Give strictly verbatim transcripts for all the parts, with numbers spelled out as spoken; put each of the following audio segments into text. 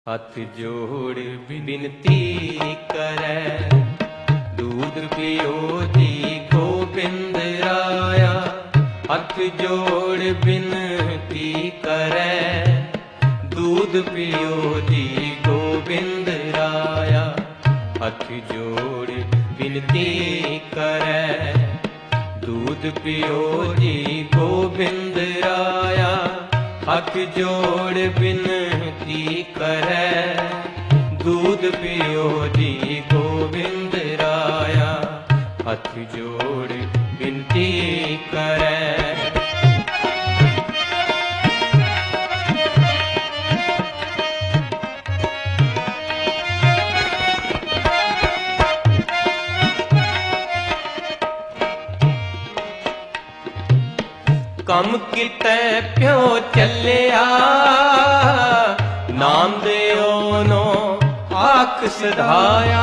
हथ जोड़ बिनती करे, दूध पियो जी गोबिंद राया। हथ जोड़ बिनती करे, दूध पियो जी गोबिंद राया। हथ जोड़ बिनती करे, दूध पियो जी गोबिंद राया। हथ जोड़ बिनती करे, दूध पियो जी गोबिंद राया। हथ जोड़ बिनती करे। कम कितै प्यो चलिया, नाम देओ नो आख सधाया।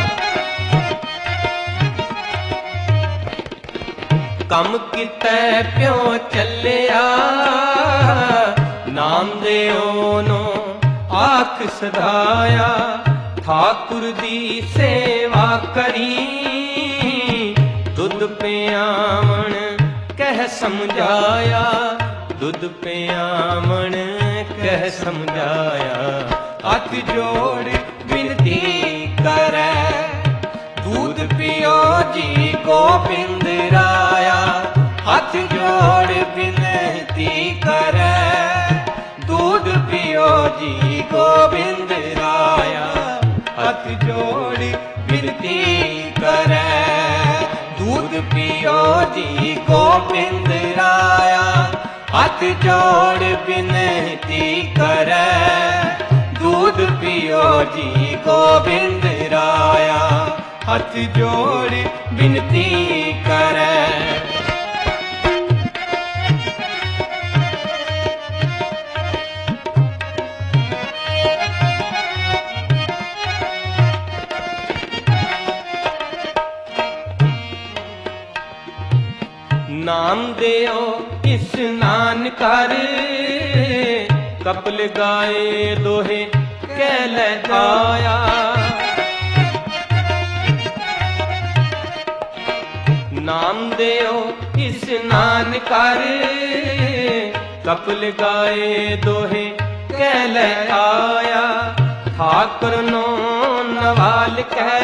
कम कितै प्यो चलिया, नाम देओ नो आख सधाया। ठाकुर दी सेवा करी, दुध पियावण कह समझाया। दुध पियावण कह समझाया। हथ जोड़ बिनती करे, दूध पियो जी गोबिंद राया। हथ जोड़ बिनती करे, दूध पियो जी गोबिंद राया। हथ जोड़ बिनती करे, दूध पियो जी गोबिंद राया। हथ जोड़ बिनती करे, दूध पियो जी गोबिंद राया। हथ जोड़ बिनती करे। नाम देओ स्नान कर, कपल गाए दोहे कैल आया। नाम देओ स्नान कर, कपल गाए दोहे कैल आया। ठाकुर नो नवाल कह,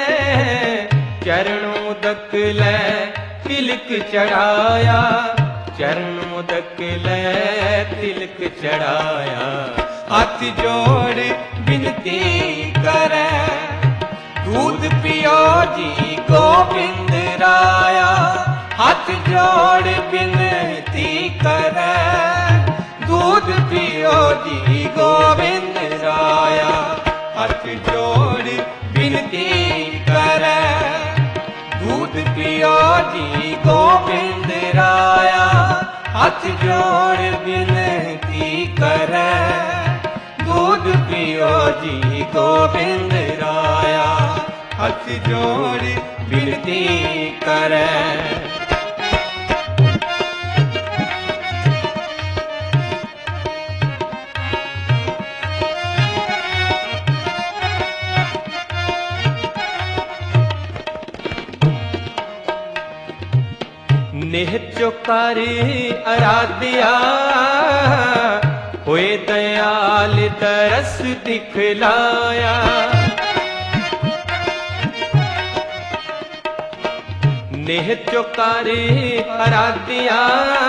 चरणों दक लै तिलक चढ़ाया। चरणों दक लै तिलक चढ़ाया। हथ जोड़ बिनती करे, दूध पियो जी गोबिंद राया। हथ जोड़ बिनती करे, दूध पियो जी गोबिंद राया। हथ जोड़ बिनती करे, दूध पियो जी गोबिंद राया। हथ जोड़ बिनती करे, दूध पियो जी गोबिंद राया। हथ जोड़ बिनती करे। नेह चोकर आराध्या, होए दयाल तरस दिखलाया। नेह चोकर आराध्या,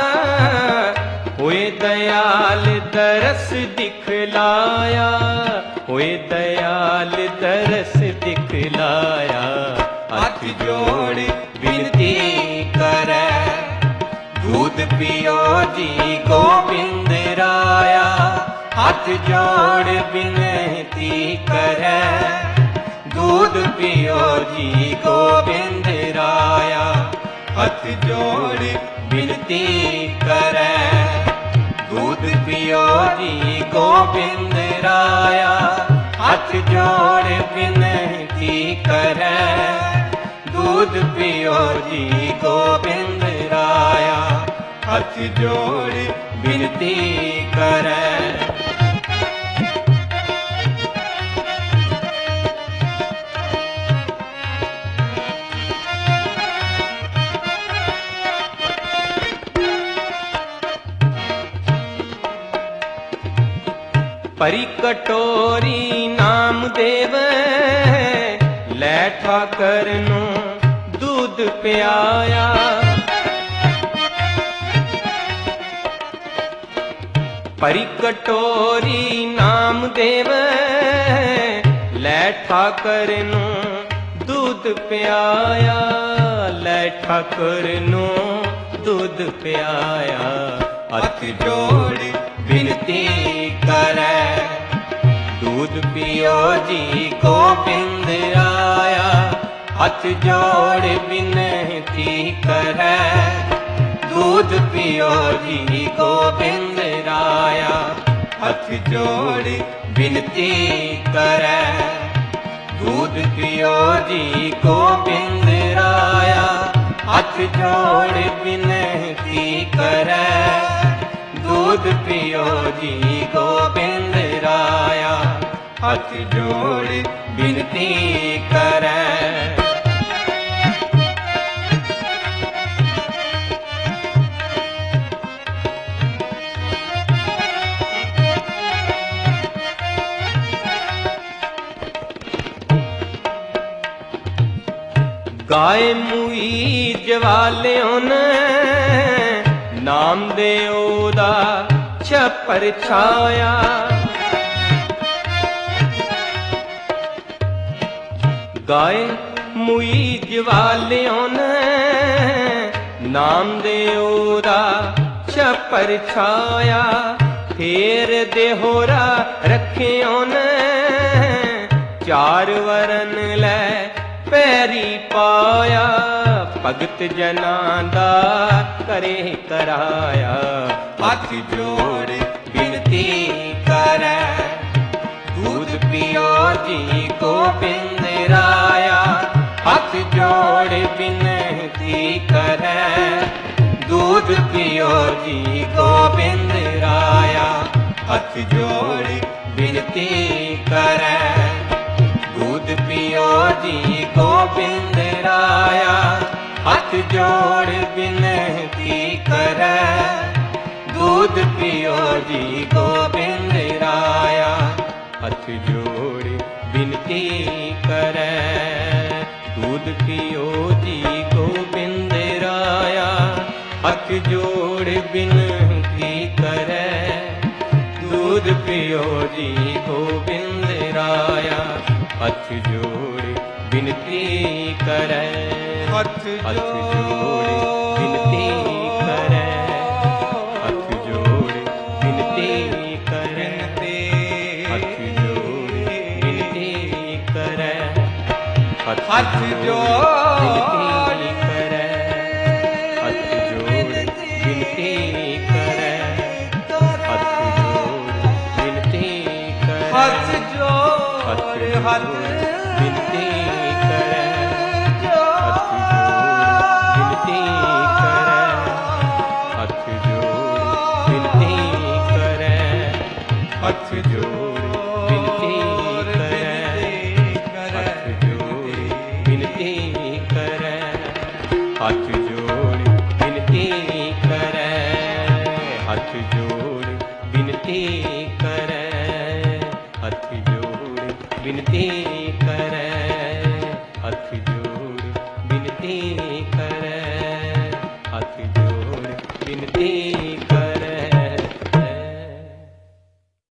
होए दयाल तरस दिखलाया। होए दयाल तरस दिखलाया। हथ जोड़ बिनती करे, दूध पियो जी गोबिंद राया। हथ जोड़ बिनती करे, दूध पियो जी गोबिंद राया। हथ जोड़ बिनती करे, दूध पियो जी गोबिंद राया। हथ जोड़ बिनती करे, दूध पियो जी गोबिंद राया। हथ जोड़ बिनती करे। ਭਰੀ ਕਟੋਰੀ ਨਾਮ ਦੇਵ ਲੈ ਠਾਕਰ ਨੂੰ दूध पियाया। भरी कटोरी नाम देव लै ठाकर नू दूध पियाया। लै ठाकर नू दूध पियाया। हथ जोड़ बिनती करे दूध पियो जी गोबिंद आया। हथ जोड़ बिनती करे दूध पियो जी गोबिंद राया। हथ जोड़ बिनती करे दूध पियो जी गोबिंद राया। हथ जोड़ बिनती करे दूध पियो जी गोबिंद राया। हथ जोड़ बिनती करे। गाय मुई जवालियों ने नाम दे ओदा छपर छाया। गाय मुई जवालियों ने नाम दे ओदा छपर छाया। फेर देहोरा रखियों ने चार वरन लै पैरी पाया। भगत जनां दा करे कराया। हथ जोड़ बिनती करे दूध पियो जी गोबिंद राया। हथ जोड़ बिनती करे दूध पियो जी गोबिंद राया। हथ जोड़ बिनती करे दूध पियो जी गोबिंद राया। हथ जोड़ बिनती करे दूध पियो जी गोबिंद राया। हथ जोड़ बिनती करे दूध पियो जी गोबिंद राया। हथ जोड़ बिनती करे दूध पियो जी गोबिंद राया। हथ जोड़ बिनती करे हथ जोड़ बिनती करे हथ जोड़ बिनती करे हथ जोड़ बिनती करे हथ जोड़ बिनती करे हथ जोड़ बिनती करे हथ जोड़ बिनती करे हथ जोड़ हथ बिनती करे हथ जोड़ बिनती करे हथ जोड़ बिनती करे हथ जोड़ बिनती करे हथ जोड़ बिनती करे हथ जोड़ बिनती करे हथ जोड़ बिनती करे हथ जोड़ बिनती करे हथ जोड़ बिनती करे हथ जोड़ बिनती